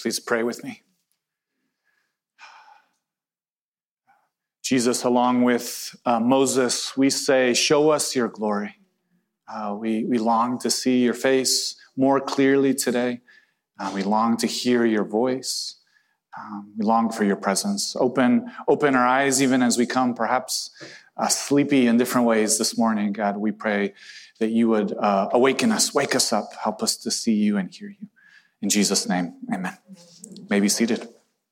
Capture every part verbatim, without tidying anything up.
Please pray with me. Jesus, along with uh, Moses, we say, show us your glory. Uh, we, we long to see your face more clearly today. Uh, we long to hear your voice. Um, we long for your presence. Open, open our eyes even as we come, perhaps uh, sleepy in different ways this morning. God, we pray that you would uh, awaken us, wake us up, help us to see you and hear you. In Jesus' name, amen. You may be seated.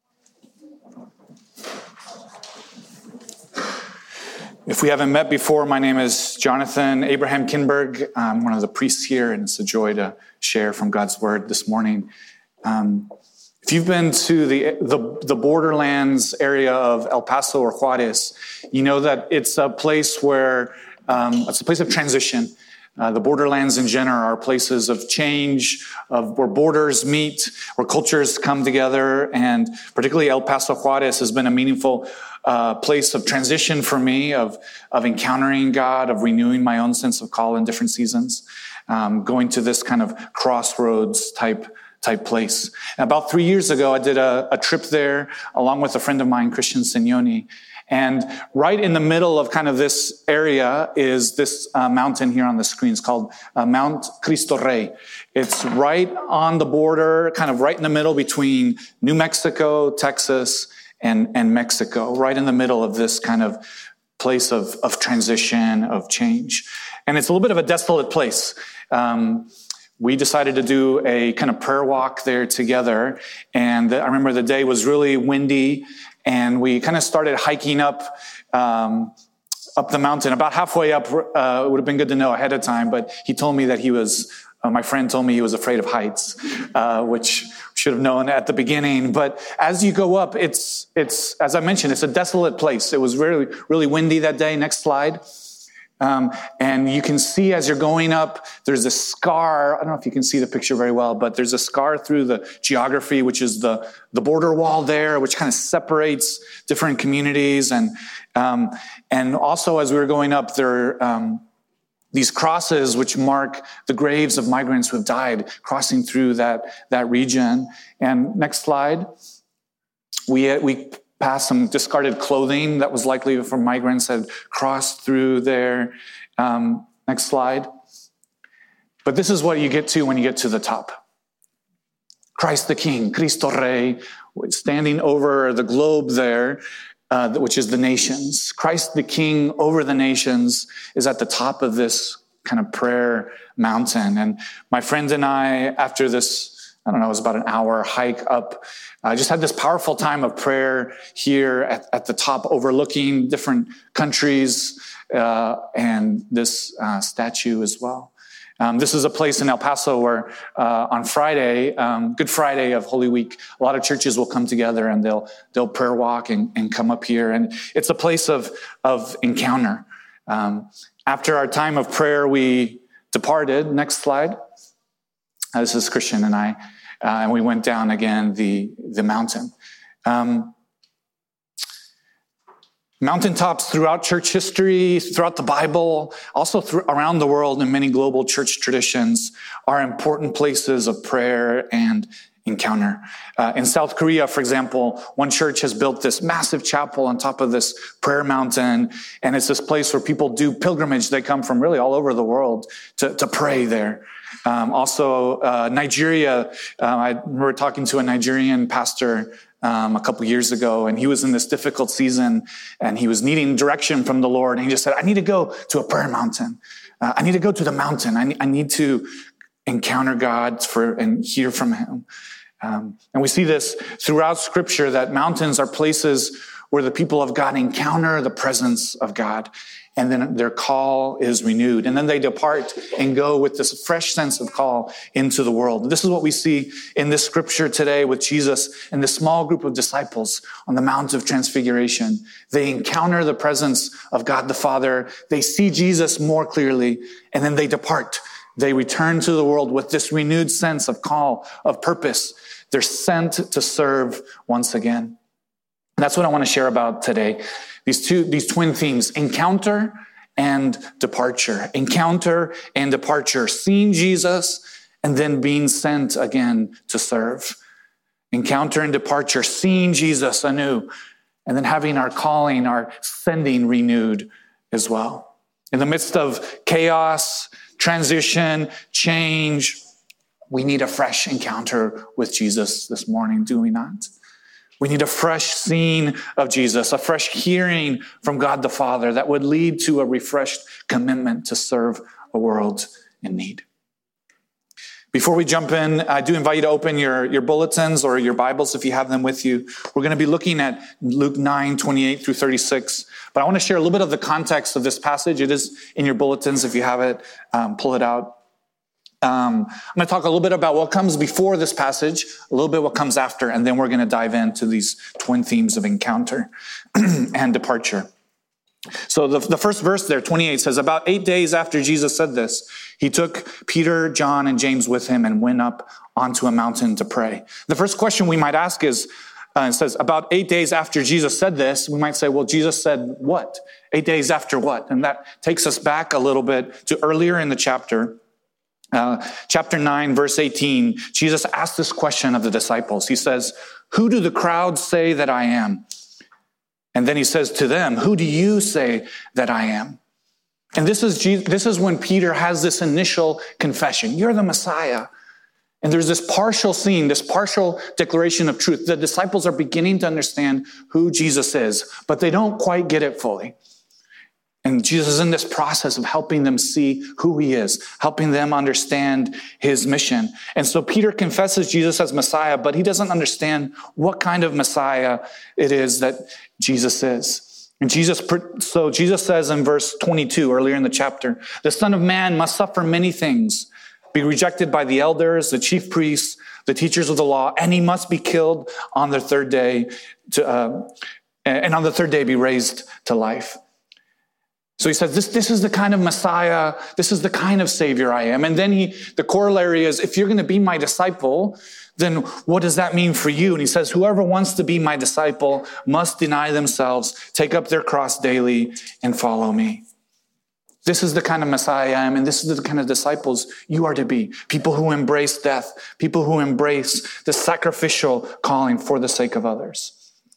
If we haven't met before, my name is Jonathan Abraham Kinberg. I'm one of the priests here, and it's a joy to share from God's word this morning. Um, if you've been to the, the, the borderlands area of El Paso or Juarez, you know that it's a place where, um, it's a place of transition. Uh, the borderlands in general are places of change, of where borders meet, where cultures come together, and particularly El Paso Juarez has been a meaningful uh, place of transition for me, of of encountering God, of renewing my own sense of call in different seasons, um, going to this kind of crossroads type type place. And about three years ago, I did a, a trip there along with a friend of mine, Christian Signoni. And right in the middle of kind of this area is this uh, mountain here on the screen. It's called uh, Mount Cristo Rey. It's right on the border, kind of right in the middle between New Mexico, Texas, and, and Mexico, right in the middle of this kind of place of, of transition, of change. And it's a little bit of a desolate place. Um, we decided to do a kind of prayer walk there together. And I remember the day was really windy. And we kind of started hiking up um, up the mountain. About halfway up, uh, it would have been good to know ahead of time, but he told me that he was, uh, my friend told me he was afraid of heights, uh, which should have known at the beginning. But as you go up, it's, it's as I mentioned, it's a desolate place. It was really, really windy that day. Next slide. Um, and you can see as you're going up, there's a scar. I don't know if you can see the picture very well, but there's a scar through the geography, which is the, the border wall there, which kind of separates different communities. And, um, and also as we were going up, there, um, these crosses, which mark the graves of migrants who have died crossing through that, that region. And next slide, we, we, past some discarded clothing that was likely from migrants that had crossed through there. Um, next slide. But this is what you get to when you get to the top. Christ the King, Cristo Rey, standing over the globe there, uh, which is the nations. Christ the King over the nations is at the top of this kind of prayer mountain. And my friend and I, after this, I don't know, it was about an hour hike up. I just had this powerful time of prayer here at, at the top, overlooking different countries uh, and this uh, statue as well. Um, this is a place in El Paso where uh, on Friday, um, Good Friday of Holy Week, a lot of churches will come together and they'll they'll prayer walk and, and come up here. And it's a place of, of encounter. Um, after our time of prayer, we departed. Next slide. Uh, this is Christian and I. Uh, and we went down again the, the mountain. Um, mountaintops throughout church history, throughout the Bible, also through, around the world in many global church traditions are important places of prayer and encounter. Uh, in South Korea, for example, one church has built this massive chapel on top of this prayer mountain. And it's this place where people do pilgrimage. They come from really all over the world to, to pray there. Um, also, uh, Nigeria, uh, I remember talking to a Nigerian pastor um, a couple years ago, and he was in this difficult season, and he was needing direction from the Lord. And he just said, I need to go to a prayer mountain. Uh, I need to go to the mountain. I need, I need to encounter God for and hear from him. Um, and we see this throughout Scripture, that mountains are places where the people of God encounter the presence of God. And then their call is renewed. And then they depart and go with this fresh sense of call into the world. This is what we see in this scripture today with Jesus and this small group of disciples on the Mount of Transfiguration. They encounter the presence of God the Father. They see Jesus more clearly, and then they depart. They return to the world with this renewed sense of call, of purpose. They're sent to serve once again. And that's what I want to share about today. These two, these twin themes, encounter and departure. Encounter and departure. Seeing Jesus and then being sent again to serve. encounter and departure, seeing Jesus anew, and then having our calling, our sending renewed as well. In the midst of chaos, transition, change, we need a fresh encounter with Jesus this morning, do we not? We need a fresh seeing of Jesus, a fresh hearing from God the Father that would lead to a refreshed commitment to serve a world in need. Before we jump in, I do invite you to open your, your bulletins or your Bibles if you have them with you. We're going to be looking at Luke nine, twenty-eight through thirty-six. But I want to share a little bit of the context of this passage. It is in your bulletins. If you have it, um, pull it out. Um, I'm going to talk a little bit about what comes before this passage, a little bit what comes after, and then we're going to dive into these twin themes of encounter and departure. So the, the first verse there, twenty-eight, says, about eight days after Jesus said this, he took Peter, John, and James with him and went up onto a mountain to pray. The first question we might ask is, uh, it says, about eight days after Jesus said this, we might say, well, Jesus said what? Eight days after what? And that takes us back a little bit to earlier in the chapter. Uh, chapter nine, verse eighteen, Jesus asked this question of the disciples. He says, who do the crowds say that I am? And then he says to them, who do you say that I am? And this is Jesus, this is when Peter has this initial confession. You're the Messiah. And there's this partial scene, this partial declaration of truth. The disciples are beginning to understand who Jesus is, but they don't quite get it fully. And Jesus is in this process of helping them see who he is, helping them understand his mission. And so Peter confesses Jesus as Messiah, but he doesn't understand what kind of Messiah it is that Jesus is. And Jesus, so Jesus says in verse twenty-two, earlier in the chapter, the Son of Man must suffer many things, be rejected by the elders, the chief priests, the teachers of the law, and he must be killed on the third day, to, uh, and on the third day be raised to life. So he says, this, this is the kind of Messiah, this is the kind of Savior I am. And then he, the corollary is, if you're going to be my disciple, then what does that mean for you? And he says, whoever wants to be my disciple must deny themselves, take up their cross daily, and follow me. This is the kind of Messiah I am, and this is the kind of disciples you are to be. People who embrace death, people who embrace the sacrificial calling for the sake of others.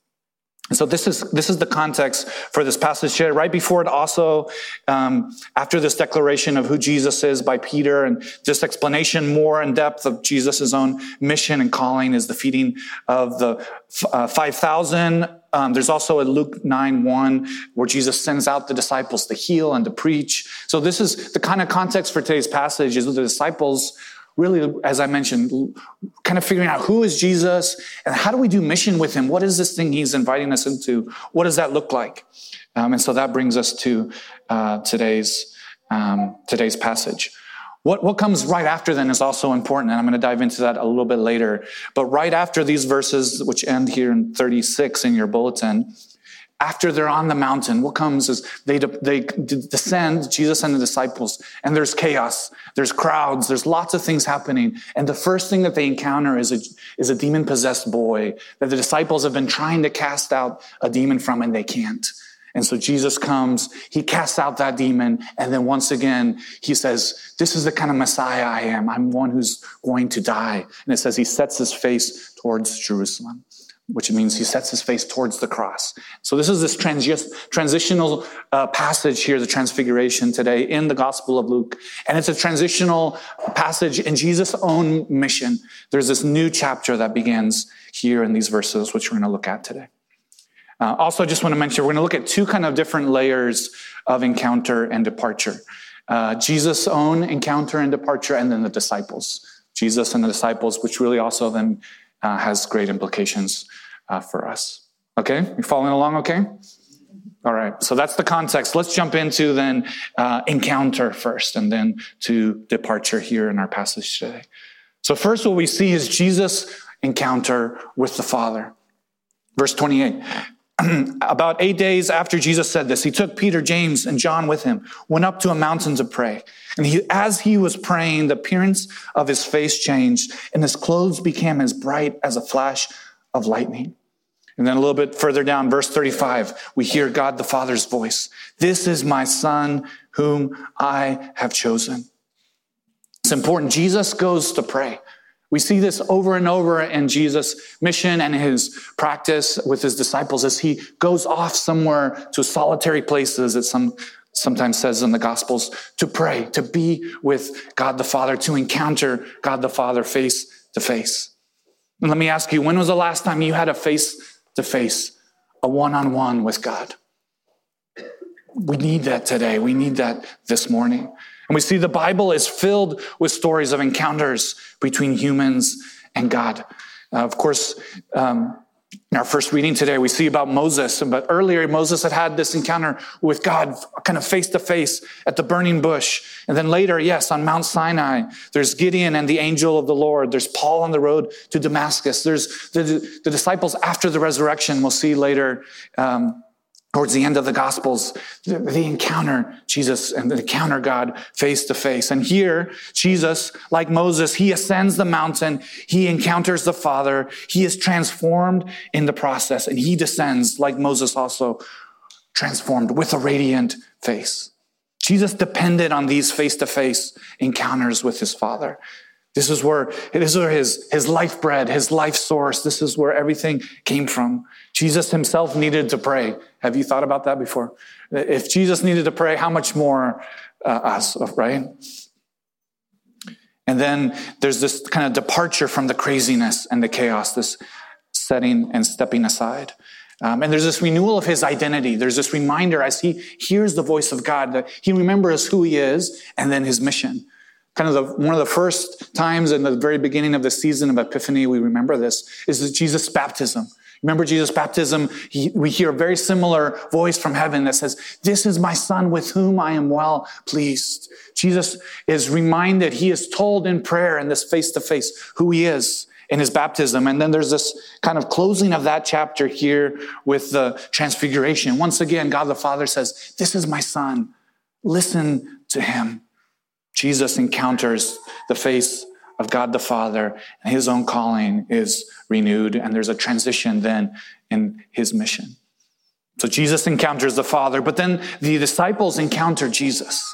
And so this is this is the context for this passage here. Right before it also, um, after this declaration of who Jesus is by Peter and this explanation more in depth of Jesus' own mission and calling is the feeding of the uh, five thousand. Um, there's also a Luke nine one where Jesus sends out the disciples to heal and to preach. So this is the kind of context for today's passage is the disciples really, as I mentioned, kind of figuring out who is Jesus and how do we do mission with him? What is this thing he's inviting us into? What does that look like? Um, and so that brings us to uh, today's um, today's passage. What, what comes right after then is also important, and I'm going to dive into that a little bit later. But right after these verses, which end here in thirty-six in your bulletin, after they're on the mountain, what comes is they, they descend, Jesus and the disciples, and there's chaos, there's crowds, there's lots of things happening. And the first thing that they encounter is a, is a demon-possessed boy that the disciples have been trying to cast out a demon from, and they can't. And so Jesus comes, he casts out that demon, and then once again, he says, this is the kind of Messiah I am. I'm one who's going to die. And it says he sets his face towards Jerusalem, which means he sets his face towards the cross. So this is this trans- transitional uh, passage here, the Transfiguration today in the Gospel of Luke. And it's a transitional passage in Jesus' own mission. There's this new chapter that begins here in these verses, which we're going to look at today. Uh, also, I just want to mention, we're going to look at two kind of different layers of encounter and departure. Uh, Jesus' own encounter and departure, and then the disciples. Jesus and the disciples, which really also then uh, has great implications uh, for us. Okay? You following along okay? All right. So that's the context. Let's jump into then uh, encounter first, and then to departure here in our passage today. So first what we see is Jesus' encounter with the Father. Verse twenty-eight. About eight days after Jesus said this, he took Peter, James, and John with him, went up to a mountain to pray. And he, as he was praying, the appearance of his face changed, and his clothes became as bright as a flash of lightning. And then a little bit further down, verse thirty-five, we hear God the Father's voice. This is my Son, whom I have chosen. It's important. Jesus goes to pray. We see this over and over in Jesus' mission and his practice with his disciples as he goes off somewhere to solitary places, it some, sometimes says in the Gospels, to pray, to be with God the Father, to encounter God the Father face to face. And let me ask you, when was the last time you had a face to face, a one-on-one with God? We need that today. We need that this morning. And we see the Bible is filled with stories of encounters between humans and God. Uh, of course, um, in our first reading today, we see about Moses. But earlier, Moses had had this encounter with God kind of face to face at the burning bush. And then later, yes, on Mount Sinai, there's Gideon and the angel of the Lord. There's Paul on the road to Damascus. There's the, the disciples after the resurrection. We'll see later, um, towards the end of the Gospels, they encounter Jesus and they encounter God face to face. And here, Jesus, like Moses, he ascends the mountain. He encounters the Father. He is transformed in the process. And he descends, like Moses also, transformed with a radiant face. Jesus depended on these face-to-face encounters with his Father. This is where, this is where his, his life bread, his life source, this is where everything came from. Jesus himself needed to pray. Have you thought about that before? If Jesus needed to pray, how much more uh, us, right? And then there's this kind of departure from the craziness and the chaos, this setting and stepping aside. Um, and there's this renewal of his identity. There's this reminder as he hears the voice of God that he remembers who he is and then his mission. Kind of the, one of the first times in the very beginning of the season of Epiphany, we remember this, is Jesus' baptism. Remember Jesus' baptism? He, we hear a very similar voice from heaven that says, "This is my son with whom I am well pleased." Jesus is reminded, he is told in prayer in this face-to-face who he is in his baptism. And then there's this kind of closing of that chapter here with the transfiguration. Once again, God the Father says, "This is my son. Listen to him." Jesus encounters the face of God the Father, and his own calling is renewed, and there's a transition then in his mission. So Jesus encounters the Father, but then the disciples encounter Jesus.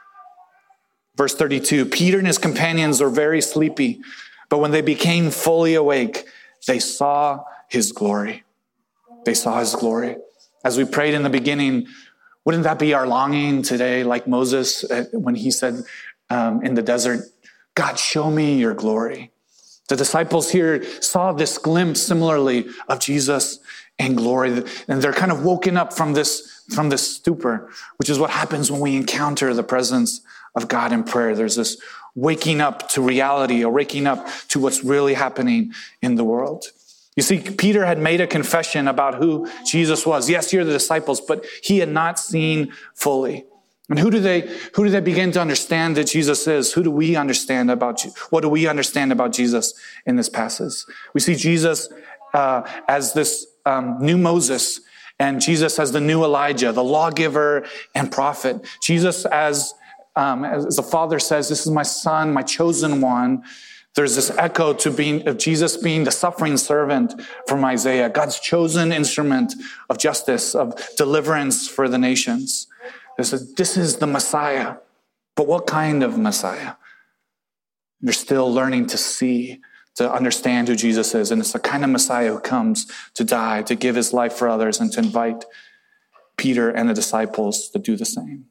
Verse thirty-two, Peter and his companions were very sleepy, but when they became fully awake, they saw his glory. They saw his glory. As we prayed in the beginning, wouldn't that be our longing today, like Moses when he said um, in the desert, "God, show me your glory." The disciples here saw this glimpse similarly of Jesus and glory, and they're kind of woken up from this, from this stupor, which is what happens when we encounter the presence of God in prayer. There's this waking up to reality, or waking up to what's really happening in the world. You see, Peter had made a confession about who Jesus was. Yes, you're the disciples, but he had not seen fully. And who do they, who do they begin to understand that Jesus is? Who do we understand about, what do we understand about Jesus in this passage? We see Jesus uh, as this um, new Moses, and Jesus as the new Elijah, the lawgiver and prophet. Jesus as, um, as the Father says, "This is my son, my chosen one." There's this echo to being, of Jesus being the suffering servant from Isaiah, God's chosen instrument of justice, of deliverance for the nations. This is, this is the Messiah. But what kind of Messiah? You're still learning to see, to understand who Jesus is. And it's the kind of Messiah who comes to die, to give his life for others, and to invite Peter and the disciples to do the same.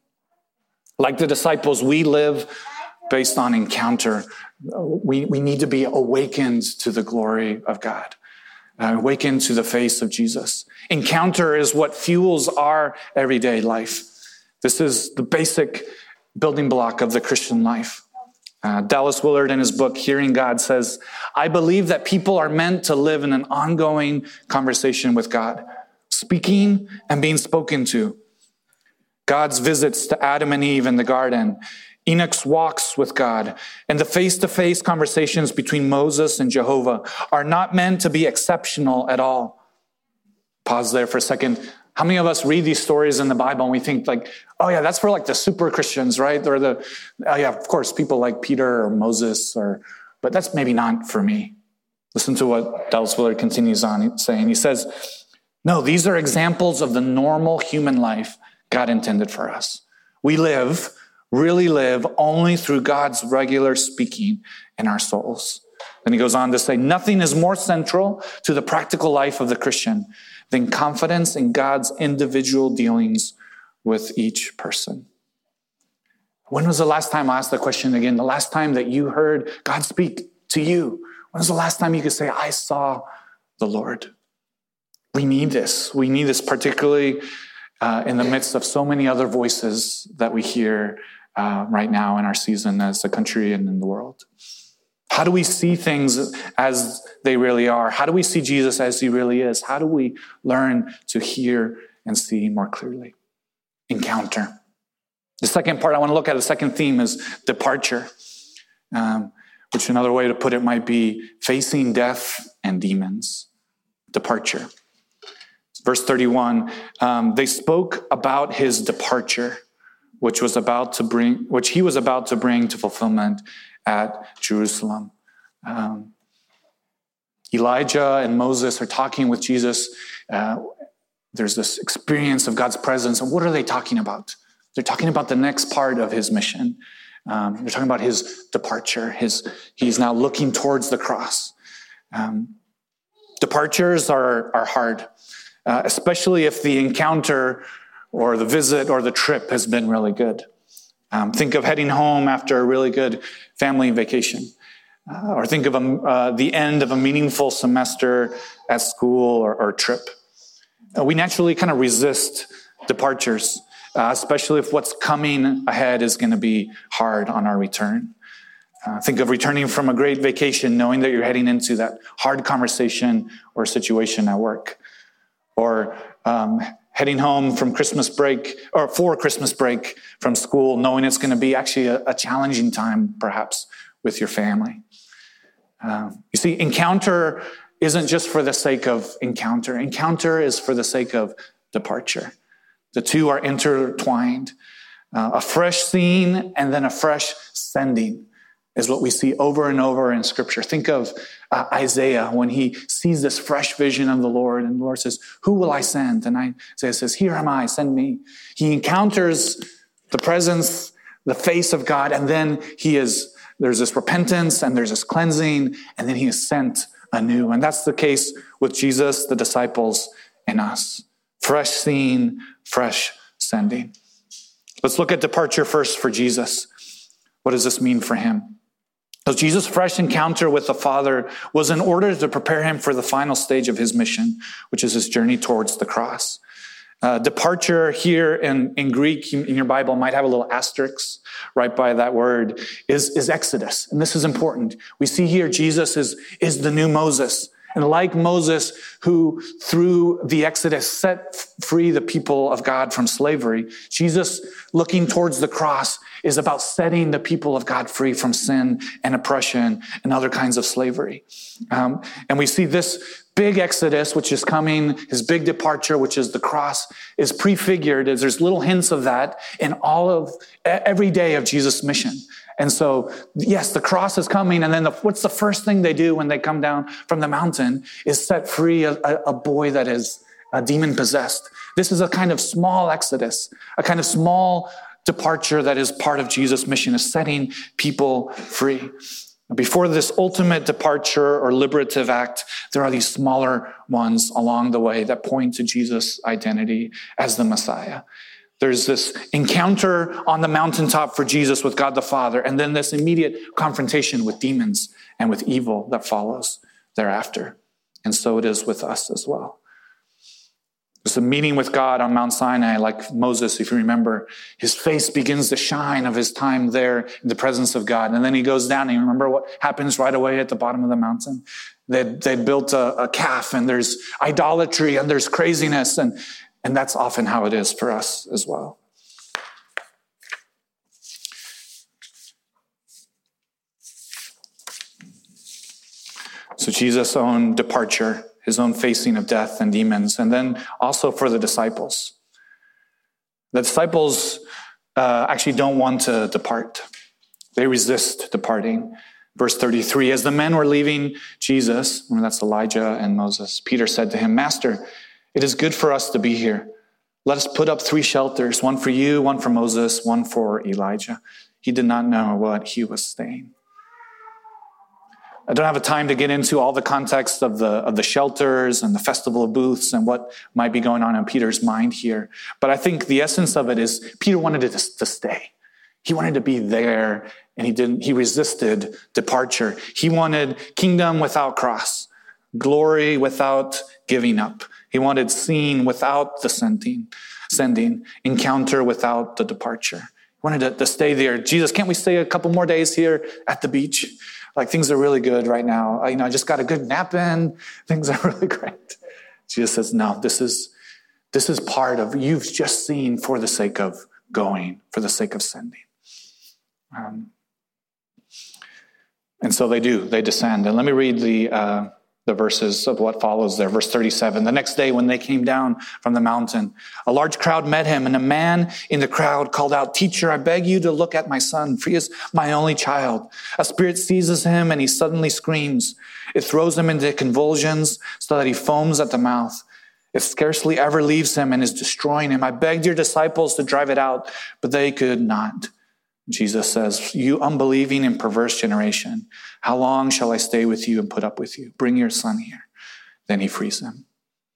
Like the disciples, we live based on encounter. We, we need to be awakened to the glory of God, uh, awakened to the face of Jesus. Encounter is what fuels our everyday life. This is the basic building block of the Christian life. Uh, Dallas Willard, in his book, Hearing God, says, "I believe that people are meant to live in an ongoing conversation with God, speaking and being spoken to. God's visits to Adam and Eve in the garden, Enoch's walks with God, and the face-to-face conversations between Moses and Jehovah are not meant to be exceptional at all." Pause there for a second. How many of us read these stories in the Bible and we think like, oh yeah, that's for like the super Christians, right? Or the, oh yeah, of course, people like Peter or Moses, or, but that's maybe not for me. Listen to what Dallas Willard continues on saying. He says, "No, these are examples of the normal human life God intended for us. We live, really live, only through God's regular speaking in our souls. Then he goes on to say, nothing is more central to the practical life of the Christian than confidence in God's individual dealings with each person. When was the last time, I asked the question again, the last time that you heard God speak to you? When was the last time you could say, I saw the Lord? We need this. We need this particularly uh, in the midst of so many other voices that we hear uh, right now in our season as a country and in the world. How do we see things as they really are? How do we see Jesus as he really is? How do we learn to hear and see more clearly? Encounter. The second part I want to look at, the second theme, is departure, um, which another way to put it might be facing death and demons. Departure. Verse thirty-one, um, they spoke about his departure, which was about to bring, which he was about to bring to fulfillment at Jerusalem. Um, Elijah and Moses are talking with Jesus. Uh, there's this experience of God's presence. And what are they talking about? They're talking about the next part of his mission. Um, they're talking about his departure. His, he's now looking towards the cross. Um, departures are, are hard, uh, especially if the encounter or the visit or the trip has been really good. Um, think of heading home after a really good family vacation. Uh, or think of a, uh, the end of a meaningful semester at school or, or trip. Uh, we naturally kind of resist departures, uh, especially if what's coming ahead is going to be hard on our return. Uh, think of returning from a great vacation knowing that you're heading into that hard conversation or situation at work. Or um, heading home from Christmas break, or for Christmas break from school, knowing it's going to be actually a, a challenging time, perhaps, with your family. Uh, you see, encounter isn't just for the sake of encounter. Encounter is for the sake of departure. The two are intertwined. Uh, a fresh seeing and then a fresh sending is what we see over and over in Scripture. Think of uh, Isaiah when he sees this fresh vision of the Lord, and the Lord says, who will I send? And Isaiah says, here am I, send me. He encounters the presence, the face of God, and then he is, there's this repentance and there's this cleansing, and then he is sent anew. And that's the case with Jesus, the disciples, and us. Fresh seeing, fresh sending. Let's look at departure first for Jesus. What does this mean for him? So Jesus' fresh encounter with the Father was in order to prepare him for the final stage of his mission, which is his journey towards the cross. Uh, departure here in, in Greek, in your Bible, might have a little asterisk right by that word, is, is Exodus. And this is important. We see here Jesus is, is the new Moses. And like Moses, who through the Exodus set free the people of God from slavery, Jesus, looking towards the cross, is about setting the people of God free from sin and oppression and other kinds of slavery. Um, and we see this big Exodus, which is coming, his big departure, which is the cross, is prefigured as there's little hints of that in all of every day of Jesus' mission. And so, yes, the cross is coming, and then the, what's the first thing they do when they come down from the mountain is set free a, a, a boy that is uh, demon-possessed. This is a kind of small exodus, a kind of small departure that is part of Jesus' mission, is setting people free. Before this ultimate departure or liberative act, there are these smaller ones along the way that point to Jesus' identity as the Messiah. There's this encounter on the mountaintop for Jesus with God the Father, and then this immediate confrontation with demons and with evil that follows thereafter. And so it is with us as well. There's a meeting with God on Mount Sinai, like Moses, if you remember. His face begins to shine of his time there in the presence of God. And then he goes down, and you remember what happens right away at the bottom of the mountain? They'd, they'd built a, a calf, and there's idolatry, and there's craziness, and And that's often how it is for us as well. So Jesus' own departure, his own facing of death and demons, and then also for the disciples. The disciples uh, actually don't want to depart. They resist departing. Verse thirty-three, as the men were leaving Jesus, and that's Elijah and Moses, Peter said to him, Master, it is good for us to be here. Let us put up three shelters, one for you, one for Moses, one for Elijah. He did not know what he was saying. I don't have a time to get into all the context of the of the shelters and the festival of booths and what might be going on in Peter's mind here. But I think the essence of it is Peter wanted to, to stay. He wanted to be there, and he didn't. He resisted departure. He wanted kingdom without cross, glory without giving up. He wanted seen without the sending, sending, encounter without the departure. He wanted to, to stay there. Jesus, can't we stay a couple more days here at the beach? Like, things are really good right now. I, you know, I just got a good nap in. Things are really great. Jesus says, no, this is, this is part of, you've just seen for the sake of going, for the sake of sending. Um, and so they do, they descend. And let me read the, uh, the verses of what follows there. Verse thirty-seven, the next day when they came down from the mountain, a large crowd met him, and a man in the crowd called out, "Teacher, I beg you to look at my son, for he is my only child. A spirit seizes him, and he suddenly screams. It throws him into convulsions so that he foams at the mouth. It scarcely ever leaves him and is destroying him. I begged your disciples to drive it out, but they could not." Jesus says, "You unbelieving and perverse generation, how long shall I stay with you and put up with you? Bring your son here." Then he frees him.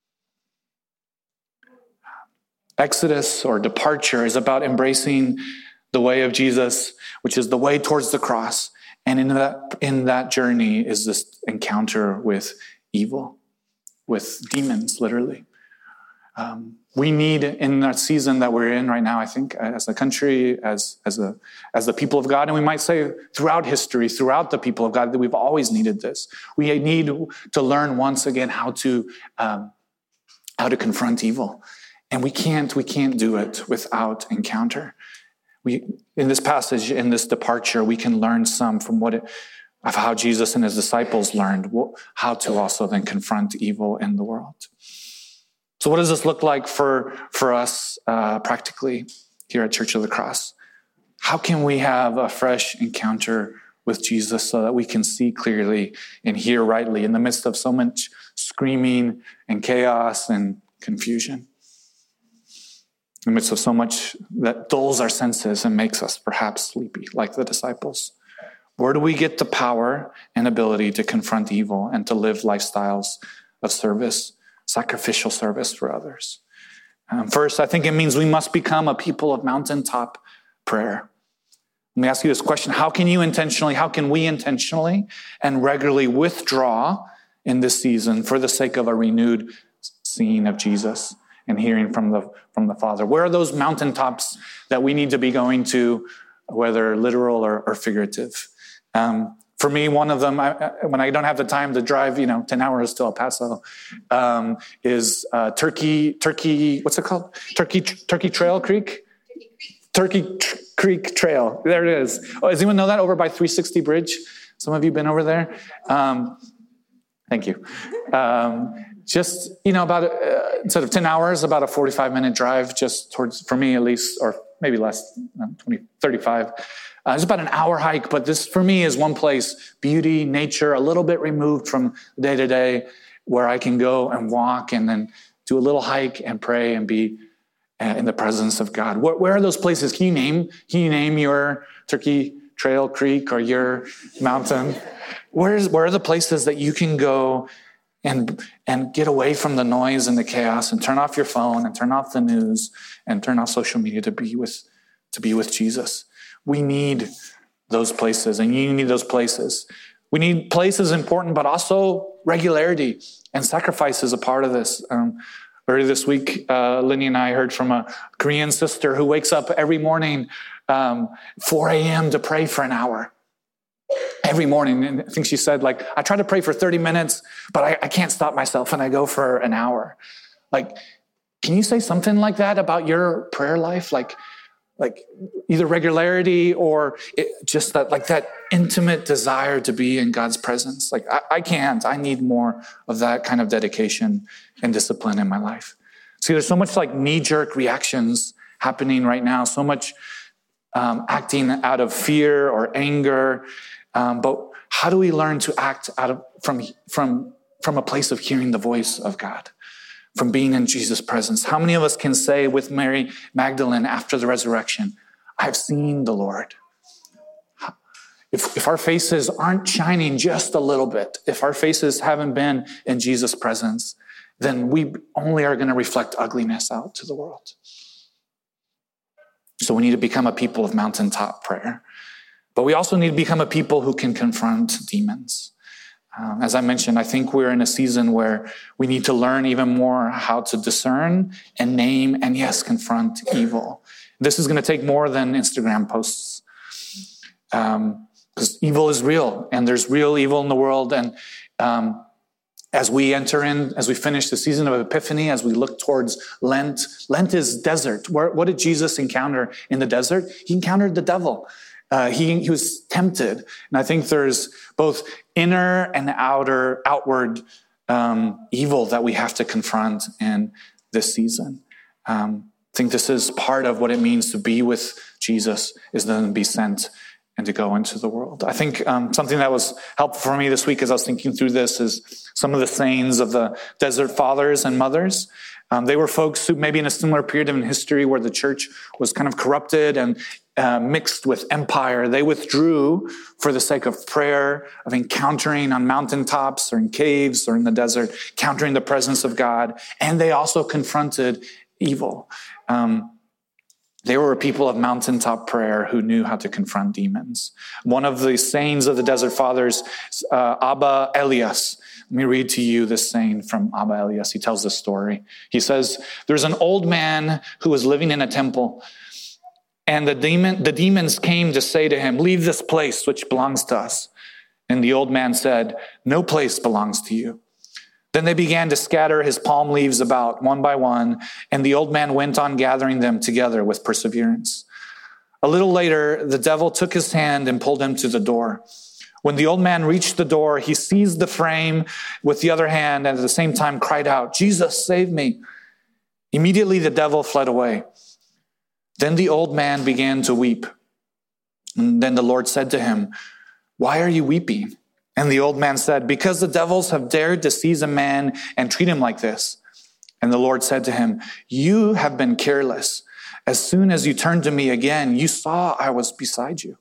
Exodus or departure is about embracing the way of Jesus, which is the way towards the cross. And in that, in that journey is this encounter with evil, with demons, literally. Um, we need, in our season that we're in right now, I think, as a country, as as a as the people of God, and we might say throughout history, throughout the people of God, that we've always needed this. We need to learn once again how to um, how to confront evil, and we can't we can't do it without encounter. We in this passage, in this departure, we can learn some from what it, of how Jesus and his disciples learned how to also then confront evil in the world. So what does this look like for, for us uh, practically here at Church of the Cross? How can we have a fresh encounter with Jesus so that we can see clearly and hear rightly in the midst of so much screaming and chaos and confusion? In the midst of so much that dulls our senses and makes us perhaps sleepy, like the disciples. Where do we get the power and ability to confront evil and to live lifestyles of service? Sacrificial service for others. Um, first, I think it means we must become a people of mountaintop prayer. Let me ask you this question. How can you intentionally, how can we intentionally and regularly withdraw in this season for the sake of a renewed seeing of Jesus and hearing from the, from the Father? Where are those mountaintops that we need to be going to, whether literal or, or figurative? Um, For me, one of them, I, when I don't have the time to drive, you know, ten hours to El Paso, um, is uh, Turkey, Turkey, what's it called? Turkey, Turkey Trail Creek? Turkey Tr- Creek Trail. There it is. Oh, does anyone know that over by three sixty Bridge? Some of you been over there? Um, thank you. Um, just, you know, about, uh, instead of ten hours, about a forty-five minute drive, just towards, for me at least, or maybe less, twenty, thirty-five. Uh, it's about an hour hike, but this for me is one place, beauty, nature, a little bit removed from day to day, where I can go and walk and then do a little hike and pray and be uh, in the presence of God. Where, where are those places? Can you name, can you name your Turkey Trail Creek or your mountain? Where's, where are the places that you can go and, and get away from the noise and the chaos and turn off your phone and turn off the news and turn off social media to be with, to be with Jesus? We need those places, and you need those places. We need places important, but also regularity and sacrifice is a part of this. Um, earlier this week, uh, Lenny and I heard from a Korean sister who wakes up every morning, um, four a.m. to pray for an hour. Every morning. And I think she said, like, I try to pray for thirty minutes, but I, I can't stop myself, and I go for an hour. Like, can you say something like that about your prayer life? Like, Like either regularity or it, just that, like that intimate desire to be in God's presence. Like I, I can't, I need more of that kind of dedication and discipline in my life. See, there's so much like knee-jerk reactions happening right now, so much um, acting out of fear or anger. Um, but how do we learn to act out of from from from a place of hearing the voice of God? From being in Jesus' presence. How many of us can say with Mary Magdalene after the resurrection, I've seen the Lord? if, if our faces aren't shining just a little bit, if our faces haven't been in Jesus' presence, then we only are going to reflect ugliness out to the world. So we need to become a people of mountaintop prayer. But we also need to become a people who can confront demons. Um, as I mentioned, I think we're in a season where we need to learn even more how to discern and name and, yes, confront evil. This is going to take more than Instagram posts. Um, because evil is real, and there's real evil in the world. And um, as we enter in, as we finish the season of Epiphany, as we look towards Lent, Lent is desert. Where, what did Jesus encounter in the desert? He encountered the devil. Uh, he, he was tempted. And I think there's both inner and outer, outward um, evil that we have to confront in this season. Um, I think this is part of what it means to be with Jesus, is then to be sent and to go into the world. I think um, something that was helpful for me this week as I was thinking through this is some of the sayings of the desert fathers and mothers. Um, they were folks who maybe in a similar period in history where the church was kind of corrupted and uh, mixed with empire, they withdrew for the sake of prayer, of encountering on mountaintops or in caves or in the desert, encountering the presence of God. And they also confronted evil. Um, They were a people of mountaintop prayer who knew how to confront demons. One of the sayings of the Desert Fathers, uh, Abba Elias. Let me read to you this saying from Abba Elias. He tells this story. He says, there's an old man who was living in a temple, and the demon, the demons came to say to him, leave this place which belongs to us. And the old man said, no place belongs to you. Then they began to scatter his palm leaves about one by one, and the old man went on gathering them together with perseverance. A little later, the devil took his hand and pulled him to the door. When the old man reached the door, he seized the frame with the other hand and at the same time cried out, Jesus, save me. Immediately the devil fled away. Then the old man began to weep. And then the Lord said to him, why are you weeping? And the old man said, because the devils have dared to seize a man and treat him like this. And the Lord said to him, you have been careless. As soon as you turned to me again, you saw I was beside you.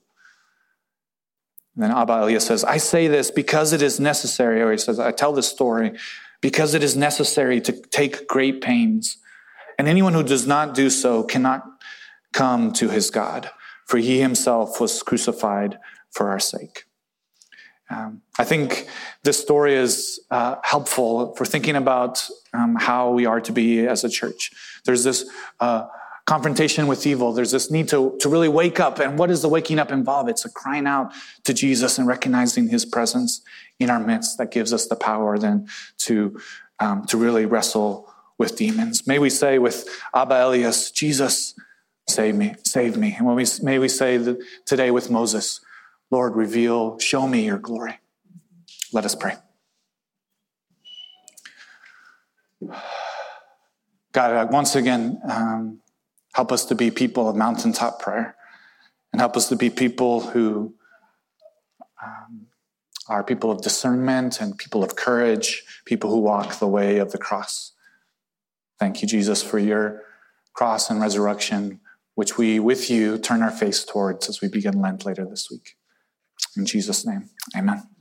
And then Abba Elias says, I say this because it is necessary, or he says, I tell this story because it is necessary to take great pains. And anyone who does not do so cannot come to his God, for he himself was crucified for our sake. Um, I think this story is uh, helpful for thinking about um, how we are to be as a church. There's this uh, confrontation with evil. There's this need to, to really wake up. And what does the waking up involve? It's a crying out to Jesus and recognizing his presence in our midst that gives us the power then to, um, to really wrestle with demons. May we say with Abba Elias, Jesus, save me, save me. And when we, may we say that today with Moses, Lord, reveal, show me your glory. Let us pray. God, once again, um, help us to be people of mountaintop prayer, and help us to be people who um, are people of discernment and people of courage, people who walk the way of the cross. Thank you, Jesus, for your cross and resurrection, which we, with you, turn our face towards as we begin Lent later this week. In Jesus' name, amen.